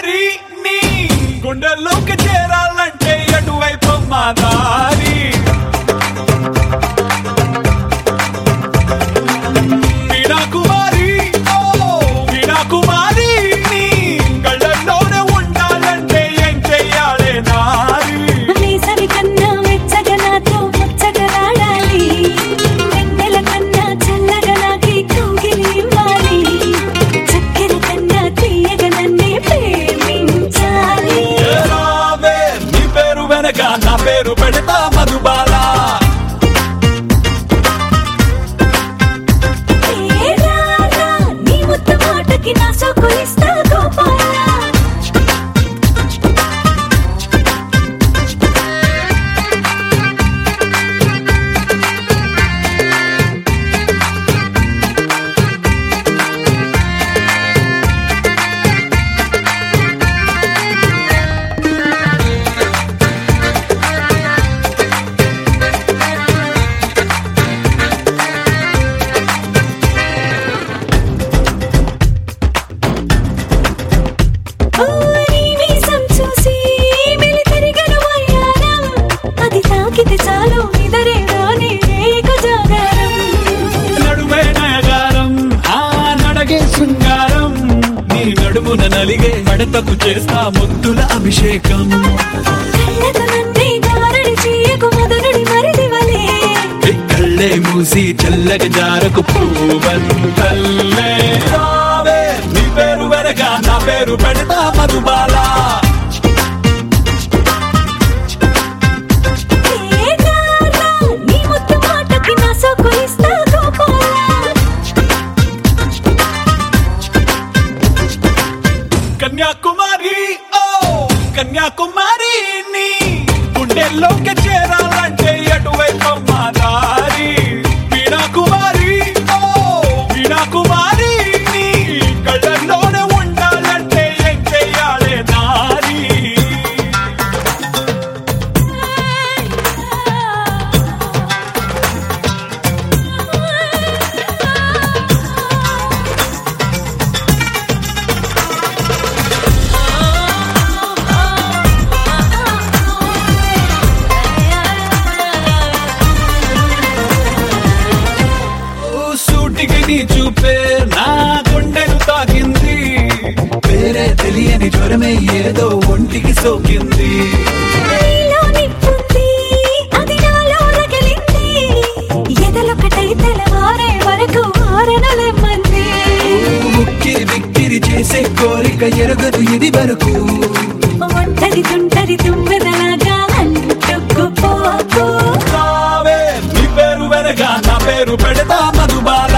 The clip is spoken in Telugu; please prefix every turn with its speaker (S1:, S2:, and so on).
S1: కన్యాకుమారి నీ గుండెల్లోకి చేరాలంటే ఎటువైపు మా దారి వీణాకుమారి ఓ వీణాకుమారి నీ కళ్ళల్లోనే ఉండాలంటే ఏం చెయ్యాలే నారి
S2: వేసవి కన్నా వెచ్చగా నాతో ముచ్చటలాడాలి వెన్నెల కన్నా చల్లగా నాకి కౌగిలి ఇవ్వాలి చక్కెర కన్నా తీయగా నన్నే ప్రేమించాలి
S1: రావే నీ పేరు వెనక నా పేరు పెడతా మధుబాల
S2: ఏ రారా నీ ముద్దు మాటకి నా సోకు ఇస్తా గోపాల
S1: నడుమే నయగారం ఆ నడగే శృంగారం నీ నడుమున నలిగే మడతకు చేస్తా ముద్దుల అభిషేకం కళ్ళే మూసి చల్లగా జారకు పూవంతల్లే రావే నీ పేరు వెనక నా పేరు పెడతా మధుబాల కన్యాకుమారి ఓ కన్యాకుమారి నీ గుండెల్లోకి చేరాలంటే ఎటువైపు మా దారి వీణాకుమారి ఓ వీణాకుమారి నీ కళ్ళల్లోనే ఉండాలంటే ఏం చెయ్యాలే నారి సూటికి నీ చూపే నా గుండెను తాకింది వేరే తెలియని జ్వరమే ఏదో ఒంటికి సోకింది ముక్కిరి విక్కిరి చేసే కోరిక ఎరగదు ఇది వరకు
S2: ఒంటరి తుంటరి తుమ్మెదలాగా అంటుకుపోకు
S1: రావే నీ పేరు వెనక నా పేరు పెడతా మధుబాల